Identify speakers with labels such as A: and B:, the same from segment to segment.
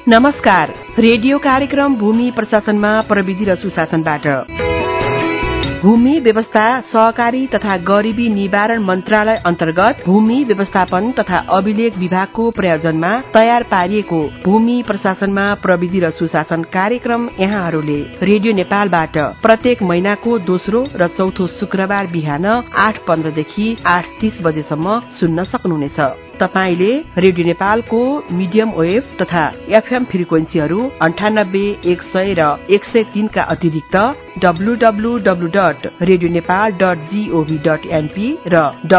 A: नमस्कार। रेडियो कार्यक्रम भूमि प्रशासनमा प्रविधि र सुशासनबाट भूमि व्यवस्था सहकारी तथा गरिबी निवारण मन्त्रालय अन्तर्गत भूमि व्यवस्थापन तथा अभिलेख विभागको प्रायोजनमा तयार पारिएको भूमि प्रशासनमा प्रविधि र सुशासन कार्यक्रम यहाँहरूले रेडियो नेपालबाट प्रत्येक महिनाको दोस्रो र चौथो शुक्रबार बिहान 8:15 देखि 8:30 बजेसम्म सुन्न सक्नुहुनेछ। तपाईले रेडियो नेपालको मिडियम वेभ तथा एफएम फ्रिक्वेन्सीहरू 98, 100 र 103 का अतिरिक्त www.radionepal.gov.np र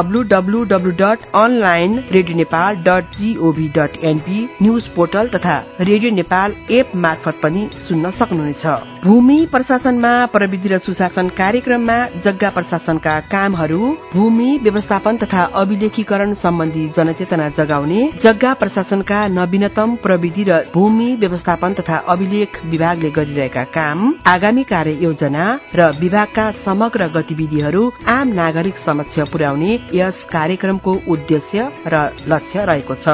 A: www.onlineradionepal.gov.np न्यूज पोर्टल तथा रेडियो नेपाल एप मार्फत पनि सुन्न सक्नुहुनेछ। भूमि प्रशासनमा प्रविधि र सुशासन कार्यक्रममा जग्गा प्रशासनका कामहरू, भूमि व्यवस्थापन तथा अभिलेखीकरण सम्बन्धी जनचेतना जगाउने, जग्गा प्रशासनका नवीनतम प्रविधि र भूमि व्यवस्थापन तथा अभिलेख विभागले गरिरहेका काम, आगामी कार्य योजना र विभागका समग्र गतिविधिहरू आम नागरिक समक्ष पुर्याउने यस कार्यक्रमको उद्देश्य र लक्ष्य रहेको छ।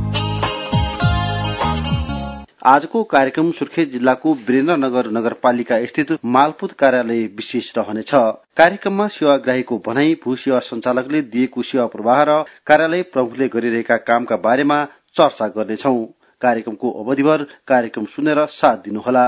B: आजको कार्यक्रम सुर्खेत जिल्लाको वीरेन्द्रनगर नगरपालिका स्थित मालपुत कार्यालय विशेष रहनेछ। कार्यक्रममा सेवाग्राहीको भनाई, भू सेवा संचालकले दिएको सेवा प्रवाह र कार्यालय प्रमुखले गरिरहेका कामका बारेमा चर्चा गर्नेछौं। कार्यक्रमको अवधिभर कार्यक्रम सुनेर साथ दिनुहोला।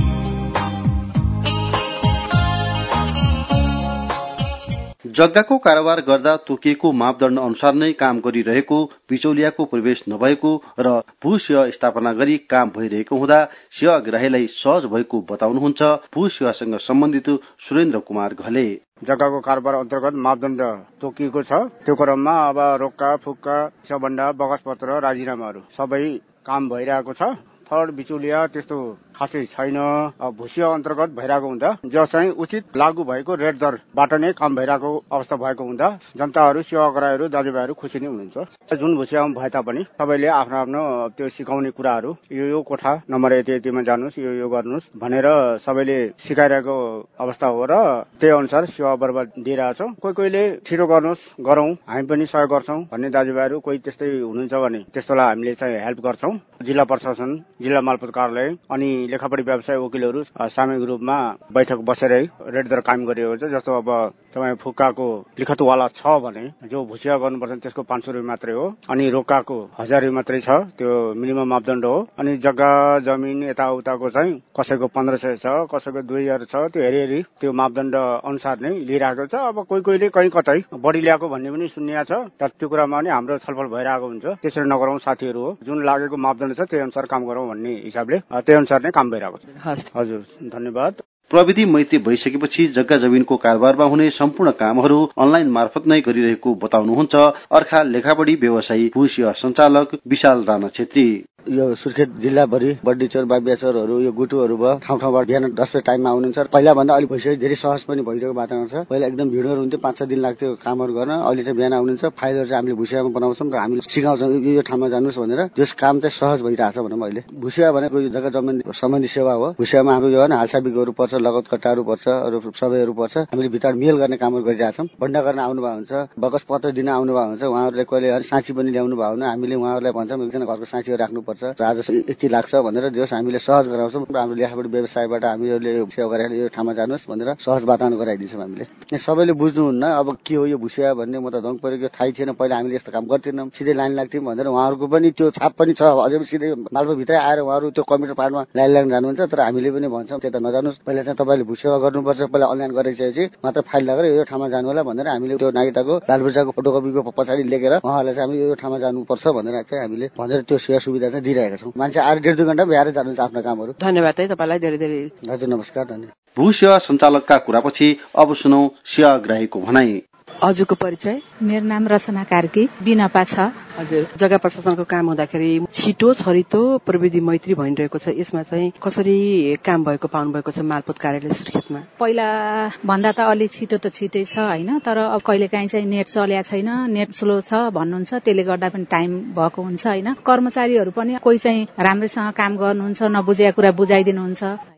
B: जग्गाको कारोबार गर्दा तोकिएको मापदण्ड अनुसार नै काम गरिरहेको, बिचौलियाको प्रवेश नभएको र भू सेवा स्थापना गरी काम भइरहेको हुँदा सेवाग्राहीलाई सहज भएको बताउनुहुन्छ भू सेवासँग सम्बन्धित सुरेन्द्र कुमार घले।
C: जग्गाको कारोबार अन्तर्गत मापदण्ड तोकिएको छ। त्यो क्रममा अब रोक्का, फुक्का, सबभन्दा बगसपत्र, राजीनामाहरू सबै काम भइरहेको छ। थर्ड बिचौलिया त्यस्तो खासै छैन। भूसेवा अन्तर्गत भइरहेको हुँदा जो चाहिँ उचित लागू भएको रेट दरबाट नै काम भइरहेको अवस्था भएको हुँदा जनताहरू, सेवाग्राहीहरू, दाजुभाइहरू खुसी नै हुनुहुन्छ। जुन भूसेवामा भए तापनि सबैले आफ्नो आफ्नो त्यो सिकाउने कुराहरू, यो कोठा नम्बर यतिमा जानुहोस्, यो गर्नुहोस् भनेर सबैले सिकाइरहेको अवस्था हो र त्यही अनुसार सेवा बराबर दिइरहेछौँ। कोहीले छिटो गर्नुहोस्, गरौँ, हामी पनि सहयोग गर्छौँ भन्ने दाजुभाइहरू कोही त्यस्तै हुनुहुन्छ भने त्यस्तोलाई हामीले चाहिँ हेल्प गर्छौँ। जिल्ला प्रशासन, जिल्ला मालपोत कार्यालय अनि लेखापढी व्यवसाय वकिलहरू सामूहिक रूपमा बैठक बसेरै रेट दर कायम गरिएको छ। जस्तो अब तपाईँ फुक्काको लिखतवाला छ भने जो भूसेवा गर्नुपर्छ त्यसको 500 रुपियाँ मात्रै हो, अनि रोक्काको 1000 रुपियाँ मात्रै छ, त्यो मिनिमम मापदण्ड हो। अनि जग्गा जमिन यताउताको चाहिँ कसैको 1500 छ, कसैको 2000 छ, त्यो हेरी त्यो मापदण्ड अनुसार नै लिइरहेको छ। अब कोहीले कहीँ कतै बढी ल्याएको भन्ने पनि सुनिया छ, तर त्यो कुरामा पनि हाम्रो छलफल भइरहेको हुन्छ। त्यसरी नगरौँ साथीहरू हो, जुन लागेको मापदण्ड छ त्यही अनुसार काम गरौँ भन्ने हिसाबले त्यही अनुसार नै काम भइरहेको छ। हजुर, धन्यवाद।
B: प्रविधि मैत्री भइसकेपछि जग्गा जमिनको कारोबारमा हुने सम्पूर्ण कामहरू अनलाइन मार्फत नै गरिरहेको बताउनुहुन्छ अर्खा लेखापढी व्यवसायी भू सेवा संचालक विशाल राणा छेत्री।
D: यो सुर्खेत जिल्लाभरि बड्डीचोर, बाबियाचोरहरू, यो गुटुहरू भयो, ठाउँ-ठाउँबाट बिहान 10 बजे टाइममा आउनुहुन्छ। पहिला भन्दा अलिक भइसक्यो, धेरै सहज पनि भइरहेको वातावरण छ। पहिला एकदम भिडहरू हुन्थ्यो, 5-6 दिन लाग्थ्यो कामहरू गर्न। अहिले चाहिँ बिहान आउनुहुन्छ, फाइलहरू चाहिँ हामीले भूसेवामा बनाउँछौँ र हामीले सिकाउँछौँ यो ठाउँमा जानुहोस् भनेर। त्यस काम चाहिँ सहज भइरहेछ भनौँ। अहिले भूसेवा भनेको यो जग्गा जमिन सम्बन्धी सेवा हो। भूसेवामा हाम्रो यो हालसाबिकहरू पर्छ, लगत कट्टाहरू पर्छ, अरू सबैहरू पर्छ। हामीले भित्र मेल गर्ने कामहरू गरिरहेछौँ। बन्डा गर्न आउनुभएको हुन्छ, बगस पत्र दिन आउनुभएको हुन्छ। उहाँहरूले कहिले साँची पनि ल्याउनु भयो भने हामीले उहाँहरूलाई भन्छौँ एकजना घरको साँचीहरू राख्नुपर्छ, आज यति लाग्छ भनेर जस हामीले सहज गराउँछौँ। हाम्रो लेखापढी व्यवसायबाट हामीले सेवा गरेर यो ठाउँमा जानुहोस् भनेर सहज वातावरण गराइदिन्छौँ हामीले। सबैले बुझ्नुहुन्न अब के हो यो भूसेवा भन्ने, म त धङ परेको थाहै थिएन। पहिला हामीले यस्तो काम गर्थेनौँ, सिधै लाइन लाग्थ्यौँ भनेर उहाँहरूको पनि त्यो छाप पनि छ। अझै सिधै मालपोभित्रै आएर उहाँहरू त्यो कम्प्युटर पार्टमा लाइन लाग्न जानुहुन्छ। तर हामीले पनि भन्छौँ त्यता नजानुहोस्, पहिला चाहिँ तपाईँले भूसेवा गर्नुपर्छ, पहिला अनलाइन गरिसकेपछि मात्र फाइल लगेर यो ठाउँमा जानु होला भनेर हामीले त्यो नागरिकताको लालबुर्जाको फोटोकपीको पछाडि लेखेर उहाँहरूलाई चाहिँ हामी यो ठाउँमा जानुपर्छ भनेर चाहिँ हामीले भनेर त्यो सेवा सुविधा चाहिँ दिइरहेका छौँ। मान्छे आएर 1.5-2 घण्टा भ्याएर जानुहुन्छ आफ्नो कामहरू।
A: धन्यवाद है तपाईँलाई धेरै।
D: हजुर, नमस्कार, धन्यवाद।
B: भू सेवा संचालकका कुरापछि अब सुनौ सेवाग्राहीको भनाई।
A: हजुरको परिचय?
E: मेरो नाम रचना कार्की, बिनपा छ।
A: हजुर, जग्गा प्रशासनको काम हुँदाखेरि छिटो छरितो प्रविधि मैत्री भइरहेको छ, यसमा चाहिँ कसरी काम भएको पाउनु भएको छ मालपोत कार्यालय सुर्खेतमा?
E: पहिला भन्दा त अलि छिटो त छिटै छ हैन, तर अब कहिलेकाहीँ चाहिँ नेट चल्या छैन, नेट स्लो छ भन्नुहुन्छ, त्यसले गर्दा पनि टाइम भएको हुन्छ हैन। कर्मचारीहरू पनि कोही चाहिँ राम्रैसँग काम गर्नुहुन्छ, नबुझेको कुरा बुझाइदिनुहुन्छ।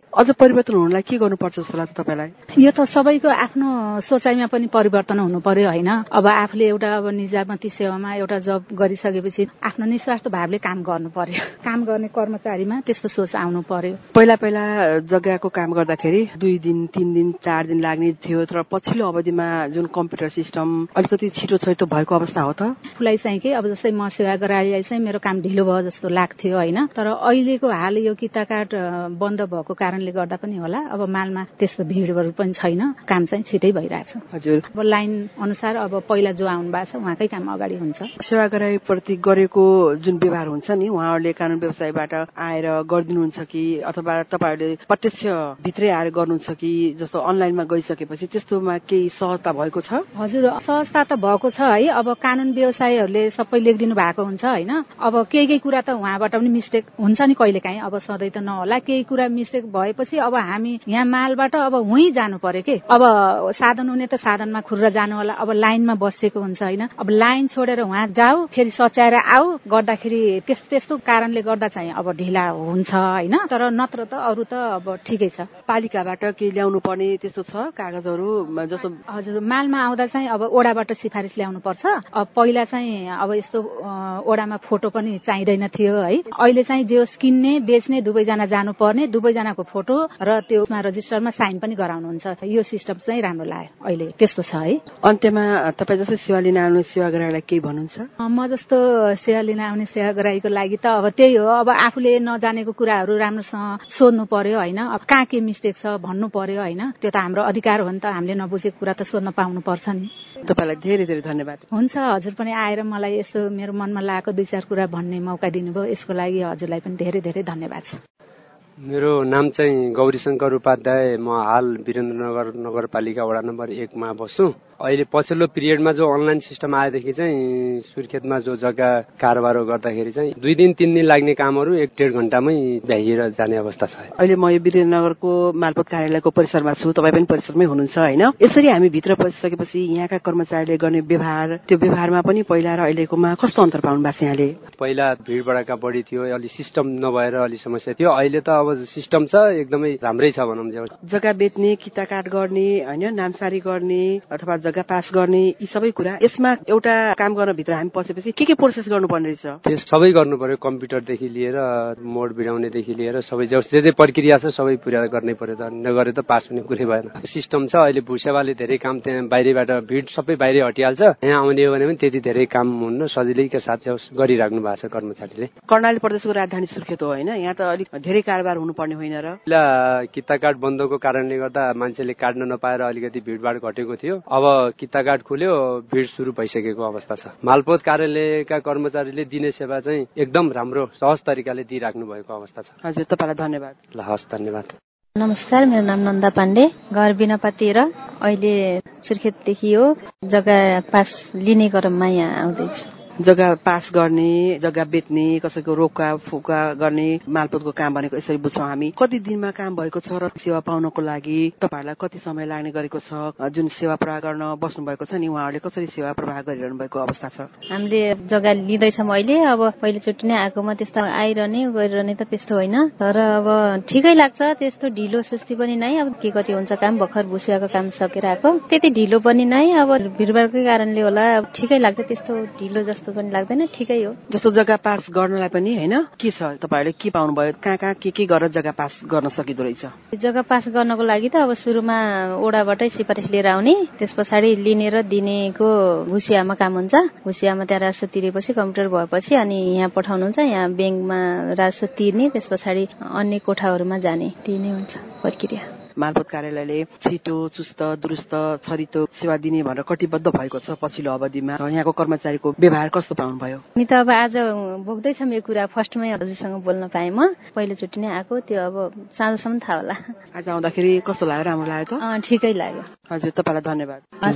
A: अझ परिवर्तन हुनलाई के गर्नुपर्छ जस्तो लाग्छ तपाईँलाई?
E: यो त सबैको आफ्नो सोचाइमा पनि परिवर्तन हुनु पर्यो होइन। अब आफूले एउटा अब निजामती सेवामा एउटा जब गरिसकेपछि आफ्नो निस्वार्थ भावले काम गर्नु पर्यो। काम गर्ने कर्मचारीमा त्यस्तो सोच आउनु पर्यो।
A: पहिला जग्गाको काम गर्दाखेरि 2 दिन 3 दिन 4 दिन लाग्ने थियो, तर पछिल्लो अवधिमा जुन कम्प्युटर सिस्टम अलिकति छिटो छैटो भएको अवस्था हो त?
E: आफूलाई चाहिँ के अब जस्तै म सेवाग्राहीलाई चाहिँ मेरो काम ढिलो भयो जस्तो लाग्थ्यो होइन। तर अहिलेको हाल यो किता कार्ड बन्द भएको कारणले गर्दा पनि होला, अब मालमा त्यस्तो भिडहरू पनि छैन, काम चाहिँ छिटै भइरहेछ।
A: हजुर,
E: अब लाइन अनुसार अब पहिला जो आउनु भएको छ उहाँकै काम अगाडि हुन्छ।
A: सेवाग्राही प्रति गरेको जुन व्यवहार हुन्छ नि, उहाँहरूले कानून व्यवसायबाट आएर गरिदिनुहुन्छ कि अथवा तपाईँहरूले प्रत्यक्ष भित्रै आएर गर्नुहुन्छ कि? जस्तो अनलाइनमा गइसकेपछि त्यस्तोमा केही सहजता भएको छ?
E: हजुर, सहजता त भएको छ है। अब कानून व्यवसायहरूले सबै लेखिदिनु भएको हुन्छ होइन। अब केही कुरा त उहाँबाट पनि मिस्टेक हुन्छ नि कहिलेकाहीँ, अब सधैँ त नहोला। केही कुरा मिस्टेक भएपछि अब हामी यहाँ मालबाट अब उहीँ जानु पर्यो के। अब साधन हुने त साधनमा खुर्र जानु होला, अब लाइनमा बसेको हुन्छ होइन। अब लाइन छोडेर उहाँ जाऊ फेरि सच्याएर आऊ गर्दाखेरि त्यस्तो कारणले गर्दा चाहिँ अब ढिला हुन्छ होइन। तर नत्र त अरू त अब ठिकै छ।
A: पालिकाबाट केही ल्याउनु पर्ने त्यस्तो छ कागजहरू जस्तो?
E: हजुर, मालमा आउँदा चाहिँ अब ओडाबाट सिफारिस ल्याउनु पर्छ। अब पहिला चाहिँ अब यस्तो ओडामा फोटो पनि चाहिँदैन थियो है। अहिले चाहिँ जे किन्ने बेच्ने दुवैजना जानु पर्ने, दुवैजनाको फोटो र त्यसमा रजिस्टरमा साइन पनि गराउनुहुन्छ। यो सिस्टम चाहिँ राम्रो लाग्यो अहिले, त्यस्तो छ है।
A: अन्त्यमा तपाईँ जस्तै सेवा लिन आउने सेवाग्राहीलाई केही भन्नुहुन्छ?
E: म जस्तो सेवा लिन आउने सेवाग्राहीको लागि त अब त्यही हो, अब आफूले नजानेको कुराहरू राम्रोसँग सोध्नु पर्यो होइन। अब कहाँ के मिस्टेक छ भन्नु पर्यो होइन। त्यो त हाम्रो अधिकार हो नि त, हामीले नबुझेको कुरा त सोध्न पाउनु पर्छ नि।
A: तपाईँलाई धेरै धेरै धन्यवाद।
E: हुन्छ, हजुर पनि आएर मलाई यस्तो मेरो मनमा लागेको 2-4 कुरा भन्ने मौका दिनुभयो, यसको लागि हजुरलाई पनि धेरै धेरै धन्यवाद छ।
F: मेरो नाम चाहिँ गौरीशङ्कर उपाध्याय। म हाल वीरेन्द्रनगर नगरपालिका वडा नम्बर 1 मा बस्छु। अहिले पछिल्लो पिरियडमा जो अनलाइन सिस्टम आएदेखि चाहिँ सुर्खेतमा जो जग्गा कारोबार गर्दाखेरि चाहिँ 2 दिन 3 दिन लाग्ने कामहरू 1-1.5 घण्टामै भ्याइएर जाने अवस्था छ।
A: अहिले म यो वीरेन्द्रनगरको मालपोत कार्यालयको परिसरमा छु, तपाईँ पनि परिसरमै हुनुहुन्छ होइन। यसरी हामी भित्र पसिसकेपछि यहाँका कर्मचारीले गर्ने व्यवहार, त्यो व्यवहारमा पनि पहिला र अहिलेकोमा कस्तो अन्तर पाउनु भएको छ यहाँले?
F: पहिला भिड भडका बढी थियो, अलि सिस्टम नभएर अलि समस्या थियो। अहिले त अब सिस्टम छ, एकदमै राम्रै छ भनौँ।
A: जग्गा बेच्ने, किता काट गर्ने होइन, नामसारी गर्ने अथवा जग्गा पास गर्ने, यी सबै कुरा यसमा एउटा काम गर्न भित्र हामी पसेपछि के प्रोसेस गर्नुपर्ने रहेछ?
F: त्यस सबै गर्नु पर्यो, कम्प्युटरदेखि लिएर मोड बिडाउनेदेखि लिएर सबै जे प्रक्रिया छ सबै पुरा गर्नै पर्यो। त नगरे त पास हुने कुरै भएन। सिस्टम छ अहिले, भूसेवाले धेरै काम त्यहाँ बाहिरबाट भिड सबै बाहिरै हटिहाल्छ। यहाँ आउने हो भने पनि त्यति धेरै काम हुन्न, सजिलैका साथ गरिराख्नु भएको छ कर्मचारीले।
A: कर्णाली प्रदेशको राजधानी सुर्खेत हो होइन, यहाँ त अलिक धेरै कारोबार हुनुपर्ने होइन र?
F: पहिला किता कार्ड बन्दको कारणले गर्दा मान्छेले काट्न नपाएर अलिकति भिडभाड घटेको थियो। अब किता कार्ड खुल्यो, भिड सुरु भइसकेको अवस्था छ। मालपोत कार्यालयका कर्मचारीले दिने सेवा चाहिँ एकदम राम्रो सहज तरिकाले दिइराख्नु भएको अवस्था छ।
A: हजुर, तपाईँलाई धन्यवाद।
F: ल हस्, धन्यवाद।
G: नमस्कार, मेरो नाम नन्दा पाण्डे, घर बिनापाती र अहिले सुर्खेतदेखि हो। जग्गा पास लिने क्रममा यहाँ आउँदैछु।
A: जग्गा पास गर्ने, जग्गा बेच्ने, कसैको रोका फुका गर्ने मालपोतको काम भनेको यसरी बुझ्छौँ हामी। कति दिनमा काम भएको छ र सेवा पाउनको लागि तपाईँहरूलाई कति समय लाग्ने गरेको छ? जुन सेवा प्रवाह गर्न बस्नु भएको छ नि, उहाँहरूले कसरी सेवा प्रवाह गरिरहनु भएको अवस्था छ?
G: हामीले जग्गा लिँदैछौँ अहिले। अब पहिलोचोटि नै आएकोमा त्यस्तो आइरहने गरिरहने त त्यस्तो होइन, तर अब ठिकै लाग्छ। त्यस्तो ढिलो सुस्ती पनि नै, अब के कति हुन्छ काम, भर्खर भुसियाको काम सकेर आएको, त्यति ढिलो पनि नै। अब भिडभाडकै कारणले होला, ठिकै लाग्छ, त्यस्तो ढिलो जस्तो पनि लाग्दैन, ठिकै हो।
A: जस्तो जग्गा पास गर्नलाई पनि होइन, के छ तपाईँहरूले के पाउनुभयो? कहाँ के गरेर जग्गा पास गर्न सकिँदो रहेछ?
G: जग्गा पास गर्नको लागि त अब सुरुमा ओडाबाटै सिफारिस लिएर आउने, त्यस पछाडि लिने र दिनेको भुसियामा काम हुन्छ। भुसियामा त्यहाँ राजस्व तिरेपछि कम्प्युटर भएपछि अनि यहाँ पठाउनुहुन्छ, यहाँ ब्याङ्कमा राजस्व तिर्ने, त्यस पछाडि अन्य कोठाहरूमा जाने, त्यही नै हुन्छ प्रक्रिया।
A: मालपोत कार्यालयले छिटो, चुस्त, दुरुस्त, छरितो सेवा दिने भनेर कटिबद्ध भएको छ पछिल्लो अवधिमा। यहाँको कर्मचारीको व्यवहार कस्तो पाउनुभयो?
G: नि त अब आज भोग्दैछौँ यो कुरा, फर्स्टमै हजुरसँग बोल्न पाएँ म। पहिलोचोटि नै आएको, त्यो अब साँझसम्म थाहा होला।
A: आज आउँदाखेरि कस्तो लाग्यो? राम्रो लाग्यो त?
G: ठिकै लाग्यो।
A: हजुर, तपाईँलाई धन्यवाद।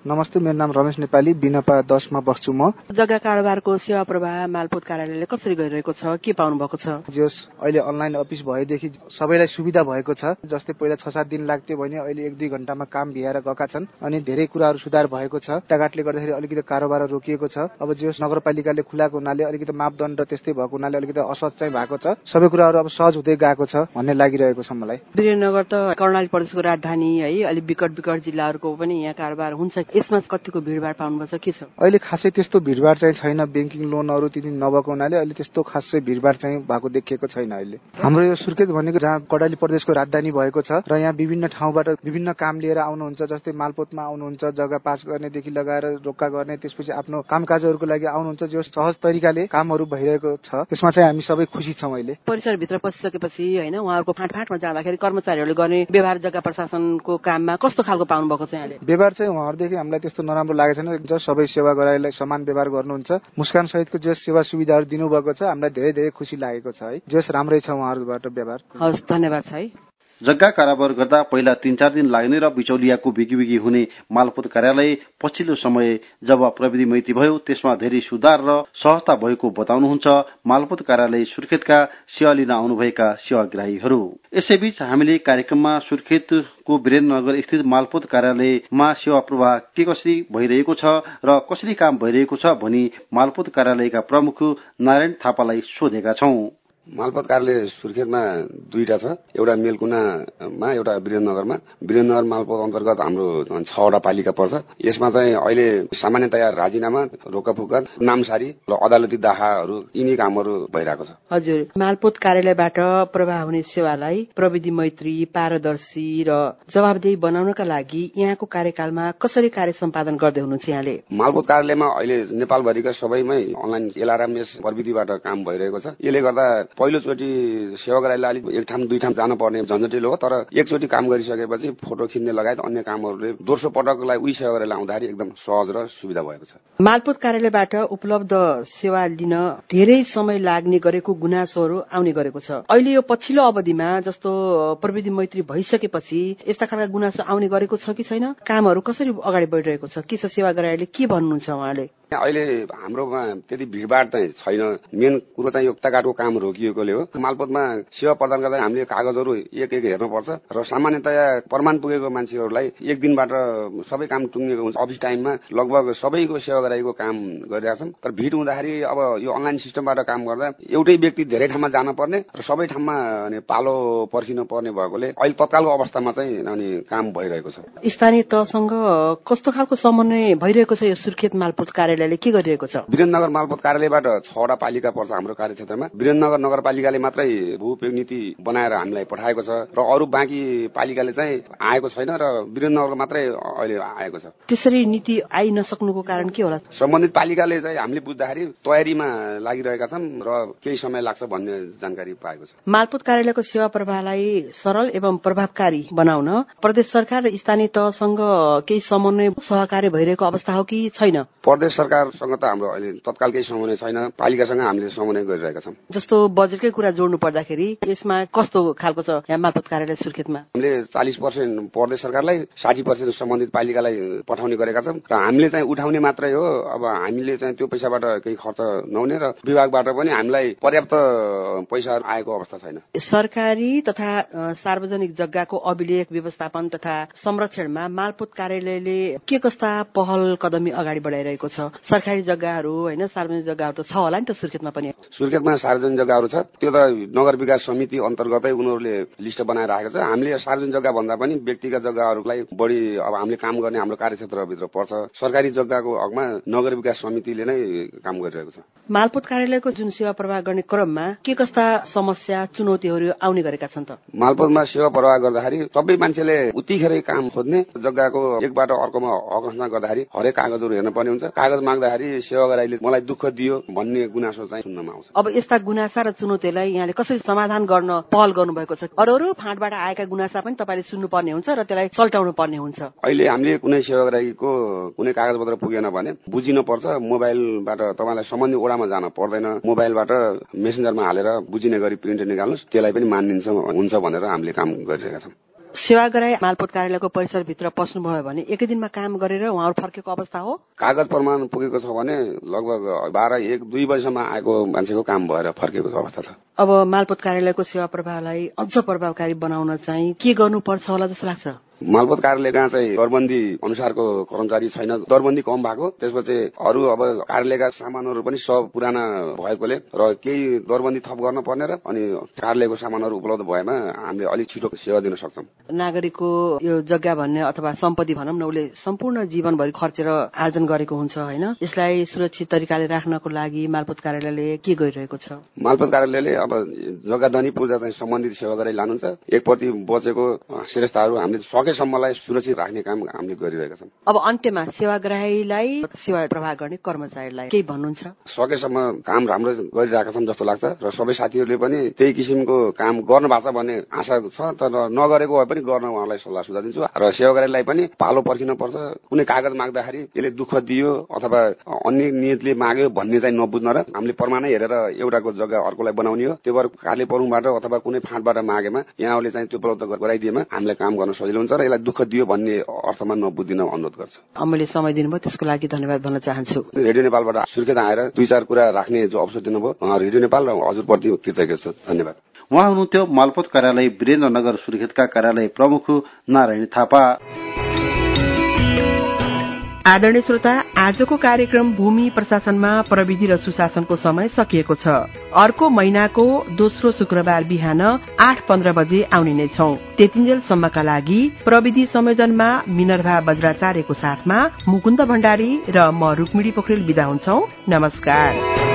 H: नमस्ते, मेरो नाम रमेश नेपाली, बिनपा 10 मा बस्छु म।
A: जग्गा कारोबारको सेवा प्रवाह मालपोत कार्यालयले कसरी गरिरहेको छ, के पाउनु भएको छ?
H: जस अहिले अनलाइन अफिस भएदेखि सबैलाई सुविधा भएको छ। जस्तै पहिला 6-7 दिन लाग्थ्यो भने अहिले 1-2 घण्टामा काम भ्याएर गएका छन् अनि धेरै कुराहरू सुधार भएको छ। टाकाटले गर्दाखेरि अलिकति कारोबार रोकिएको छ। अब जस नगरपालिकाले खुलाको हुनाले अलिकति मापदण्ड त्यस्तै भएको हुनाले अलिकति असहज चाहिँ भएको छ। सबै कुराहरू अब सहज हुँदै गएको छ भन्ने लागिरहेको छ मलाई।
A: वीरेन्द्रनगर त कर्णाली प्रदेशको राजधानी है, अलि विकट जिल्लाहरूको पनि यहाँ कारोबार हुन्छ। यसमा कतिको भिडभाड पाउनुपर्छ, के छ?
H: अहिले खासै त्यस्तो भिडभाड चाहिँ छैन। ब्याङ्किङ लोनहरू त्यति नभएको हुनाले अहिले त्यस्तो खासै भिडभाड चाहिँ भएको देखिएको छैन अहिले। हाम्रो यो सुर्खेत भनेको जहाँ कर्णाली प्रदेशको राजधानी भएको छ र यहाँ विभिन्न ठाउँबाट विभिन्न काम लिएर आउनुहुन्छ। जस्तै मालपोतमा आउनुहुन्छ, जग्गा पास गर्नेदेखि लगाएर रोक्का गर्ने, त्यसपछि आफ्नो कामकाजहरूको लागि आउनुहुन्छ। जो सहज तरिकाले कामहरू भइरहेको छ, त्यसमा चाहिँ हामी सबै खुसी छौँ। अहिले
A: परिसरभित्र पसिसकेपछि होइन, उहाँहरूको फाँटमा जाँदाखेरि कर्मचारीहरूले गर्ने व्यवहार जग्गा प्रशासनको काममा कस्तो खालको पाउनु भएको छ यहाँले?
H: व्यवहार चाहिँ उहाँहरूदेखि हामीलाई त्यस्तो नराम्रो लागेको छैन। जो सबै सेवा गराइलाई समान व्यवहार गर्नुहुन्छ, मुस्कान सहितको जो सेवा सुविधाहरू दिनुभएको छ, हामीलाई धेरै धेरै खुसी लागेको छ है। जस राम्रै छ उहाँहरूबाट व्यवहार।
A: हस्, धन्यवाद छ है।
B: जग्गा कारोबार गर्दा पहिला 3-4 दिन लाग्ने र बिचौलियाको बिगी हुने मालपोत कार्यालय पछिल्लो समय जब प्रविधि मैत्री भयो त्यसमा धेरै सुधार र सहजता भएको बताउनुहुन्छ मालपोत कार्यालय सुर्खेतका सेवा लिन आउनुभएका सेवाग्राहीहरू। यसैबीच हामीले कार्यक्रममा सुर्खेतको वीरेन्द्रनगर स्थित मालपोत कार्यालयमा सेवा प्रवाह के कसरी भइरहेको छ र कसरी काम भइरहेको छ भनी मालपोत कार्यालयका प्रमुख नारायण थापालाई सोधेका छौं।
I: मालपोत कार्यालय सुर्खेतमा 2टा छ, एउटा मेलकुनामा, एउटा वीरेन्द्रनगरमा। वीरेन्द्रनगर मालपोत अन्तर्गत हाम्रो 6वटा पालिका पर्छ। यसमा चाहिँ अहिले सामान्यतया राजीनामा, रोकाफुका, नामसारी र अदालती दाखाहरू यिनी कामहरू भइरहेको छ।
A: हजुर, मालपोत कार्यालयबाट प्रवाह हुने सेवालाई प्रविधि मैत्री, पारदर्शी र जवाबदेही बनाउनका लागि यहाँको कार्यकालमा कसरी कार्य सम्पादन गर्दै हुनुहुन्छ यहाँले?
I: मालपोत कार्यालयमा अहिले नेपालभरिका सबैमै अनलाइन एलआरएमएस प्रविधिबाट काम भइरहेको छ। यसले गर्दा पहिलोचोटि सेवाग्राहीलाई अलिक एक ठाउँ 2 ठाउँ जानुपर्ने झन्झटिलो हो, तर एकचोटि काम गरिसकेपछि फोटो खिच्ने लगायत अन्य कामहरूले दोस्रो पटकलाई उही सेवाग्राहीलाई आउँदाखेरि एकदम सहज र सुविधा भएको छ।
A: मालपोत कार्यालयबाट उपलब्ध सेवा लिन धेरै समय लाग्ने गरेको गुनासोहरू आउने गरेको छ। अहिले यो पछिल्लो अवधिमा जस्तो प्रविधि मैत्री भइसकेपछि यस्ता खालका गुनासो आउने गरेको छ कि छैन? कामहरू कसरी अगाडि बढिरहेको छ? के छ सेवाग्राहीले के भन्नुहुन्छ उहाँले?
I: अहिले हाम्रोमा त्यति भिडभाड चाहिँ छैन। मेन कुरो चाहिँ यो काटको काम रोकिएकोले हो। मालपोतमा सेवा प्रदान गर्दा हामीले कागजहरू एक हेर्नुपर्छ र सामान्यतया प्रमाण पुगेको मान्छेहरूलाई एक दिनबाट सबै काम टुङ्गिएको हुन्छ। अफिस टाइममा लगभग सबैको सेवाग्राहीको काम गरिरहेछन्। तर भिड हुँदाखेरि अब यो अनलाइन सिस्टमबाट काम गर्दा एउटै व्यक्ति धेरै ठाउँमा जान पर्ने र सबै ठाउँमा पालो पर्खिनु पर्ने भएकोले अहिले तत्कालको अवस्थामा चाहिँ काम भइरहेको छ।
A: स्थानीय तहसँग कस्तो खालको समन्वय भइरहेको छ यो सुर्खेत मालपोत कार्यालयले के गरिरहेको छ?
I: वीरेन्द्रनगर मालपोत कार्यालयबाट 6वटा पालिका पर्छ हाम्रो कार्यक्षेत्रमा। वीरेन्द्रनगर नगरपालिकाले मात्रै भूउपयोग नीति बनाएर हामीलाई पठाएको छ र अरू बाँकी पालिकाले चाहिँ आएको छैन र वीरेन्द्रनगरको मात्रै अहिले आएको छ।
A: त्यसरी नीति आइ नसक्नुको कारण के होला?
I: सम्बन्धित पालिकाले चाहिँ हामीले बुझ्दाखेरि तयारीमा लागिरहेका छन् र केही समय लाग्छ भन्ने जानकारी पाएको छ।
A: मालपोत कार्यालयको सेवा प्रवाहलाई सरल एवं प्रभावकारी बनाउन प्रदेश सरकार र स्थानीय तहसँग केही समन्वय सहकार्य भइरहेको अवस्था हो कि छैन?
I: प्रदेश सरकारसँग त हाम्रो अहिले तत्काल केही समन्वय छैन। पालिकासँग हामीले समन्वय गरिरहेका छौँ।
A: जस्तो बजेटकै कुरा जोड्नु पर्दाखेरि यसमा कस्तो खालको छ यहाँ मालपोत कार्यालय सुर्खेतमा?
I: हामीले 40% प्रदेश सरकारलाई, 60% सम्बन्धित पालिकालाई पठाउने गरेका छौँ र हामीले चाहिँ उठाउने मात्रै हो। अब हामीले चाहिँ त्यो पैसाबाट केही खर्च नहुने र विभागबाट पनि हामीलाई पर्याप्त पैसाहरू आएको अवस्था छैन।
A: सरकारी तथा सार्वजनिक जग्गाको अभिलेख व्यवस्थापन तथा संरक्षणमा मालपोत कार्यालयले के कस्ता पहल कदमी अगाडि बढाइरहेको छ? सरकारी जग्गाहरू होइन, सार्वजनिक जग्गाहरू त छ होला नि त सुर्खेतमा पनि?
I: सुर्खेतमा सार्वजनिक जग्गाहरू छ, त्यो त नगर विकास समिति अन्तर्गतै उनीहरूले लिस्ट बनाएर राखेको छ। हामीले सार्वजनिक जग्गा भन्दा पनि व्यक्तिगत जग्गाहरूलाई बढी अब हामीले काम गर्ने हाम्रो कार्यक्षेत्रभित्र पर्छ। सरकारी जग्गाको हकमा नगर विकास समितिले नै काम गरिरहेको छ।
A: मालपोत कार्यालयको जुन सेवा प्रवाह गर्ने क्रममा के कस्ता समस्या चुनौतीहरू आउने गरेका छन् त?
I: मालपोतमा सेवा प्रवाह गर्दाखेरि सबै मान्छेले उतिखेरै काम खोज्ने, जग्गाको एकबाट अर्कोमा हकस्ना गर्दाखेरि हरेक कागजहरू हेर्न पर्ने हुन्छ। कागज माग्दाखेरि सेवाग्राहीले मलाई दुःख दियो भन्ने गुनासो चाहिँ सुन्नमा आउँछ।
A: अब यस्ता गुनासा र चुनौतीलाई यहाँले कसरी समाधान गर्न पहल गर्नुभएको छ? अरू फाँटबाट आएका गुनासा पनि तपाईँले सुन्नुपर्ने हुन्छ र त्यसलाई सल्टाउनु पर्ने हुन्छ।
I: अहिले हामीले कुनै सेवाग्राहीको कुनै कागजपत्र पुगेन भने बुझिनु पर्छ। मोबाइलबाट तपाईँलाई सम्बन्धित ओडामा जान पर्दैन। मोबाइलबाट मेसेन्जरमा हालेर बुझिने गरी प्रिन्ट निकाल्नुहोस्, त्यसलाई पनि मानिन्छ हुन्छ भनेर हामीले काम गरिरहेका छौँ।
A: सेवाग्राही मालपोत कार्यालयको परिसरभित्र पस्नुभयो भने एकै दिनमा काम गरेर उहाँहरू फर्केको अवस्था हो?
I: कागज प्रमाण पुगेको छ भने लगभग 12-1-2 बजीसम्म आएको मान्छेको काम भएर फर्केको अवस्था छ।
A: अब मालपोत कार्यालयको सेवा प्रवाहलाई अझ प्रभावकारी बनाउन चाहिँ के गर्नुपर्छ होला जस्तो लाग्छ?
I: मालपोत कार्यालयमा चाहिँ दरबन्दी अनुसारको कर्मचारी छैन, दरबन्दी कम भएको, त्यसपछि अरू अब कार्यालयका सामानहरू पनि सब पुराना भएकोले र केही दरबन्दी थप गर्न पर्ने र अनि कार्यालयको सामानहरू उपलब्ध भएमा हामीले अलिक छिटो सेवा दिन सक्छौं।
A: नागरिकको यो जग्गा भन्ने अथवा सम्पत्ति भनौं न, उसले सम्पूर्ण जीवनभरि खर्चेर आर्जन गरेको हुन्छ हैन? यसलाई सुरक्षित तरिकाले राख्नको लागि मालपोत कार्यालयले के गरिरहेको छ?
I: मालपोत कार्यालयले अब जग्गाधनी पूजा चाहिँ सम्बन्धित सेवाग्राही लानुहुन्छ। एकप्रति बचेको श्रेष्ठहरू हामीले सम्मलाई सुरक्षित राख्ने काम हामीले गरिरहेका छौं।
A: अब अन्त्यमा सेवाग्राहीलाई सेवा प्रवाह गर्ने कर्मचारीलाई केही भन्नुहुन्छ?
I: सकेसम्म काम राम्रो गरिरहेका छौं जस्तो लाग्छ र सबै साथीहरूले पनि त्यही किसिमको काम गर्नु भएको छ भन्ने आशा छ। तर नगरेको भए पनि गर्न उहाँलाई सल्लाह सुझाव दिन्छु र सेवाग्राहीलाई पनि पालो पर्खिनु पर्छ। कुनै कागज माग्दाखेरि यसले दुःख दियो अथवा अन्य नियतले माग्यो भन्ने चाहिँ नबुझ्न र हामीले प्रमाणै हेरेर एउटाको जग्गा अर्कोलाई बनाउने हो। त्यो भएर कार्य प्रमुखबाट अथवा कुनै फाँटबाट मागेमा यहाँले चाहिँ त्यो उपलब्ध गराइदिएमा हामीलाई काम गर्न सजिलो हुन्छ र यसलाई दुःख दियो भन्ने अर्थमा नबुझ्दिन अनुरोध गर्छु।
A: मैले समय दिनुभयो त्यसको लागि धन्यवाद भन्न चाहन्छु।
I: रेडियो नेपालबाट सुर्खेत आएर 2-4 कुरा राख्ने जो अवसर दिनुभयो रेडियो नेपाल र हजुरप्रति कृतज्ञ छु। धन्यवाद।
B: उहाँ हुनुहुन्थ्यो मालपोत कार्यालय वीरेन्द्रनगर सुर्खेतका कार्यालय प्रमुख नारायण थापा।
A: आदरणीय श्रोता, आजको कार्यक्रम भूमि प्रशासनमा प्रविधि र सुशासनको समय सकिएको छ। अर्को महिनाको दोस्रो शुक्रबार बिहान 8:15 बजे आउने नै छौं। त्यतिन्जेलसम्मका लागि प्रविधि संयोजनमा मिनर्भा बज्राचार्यको साथमा मुकुन्द भण्डारी र म रुक्मिणी पोखरेल बिदा हुन्छौं। नमस्कार।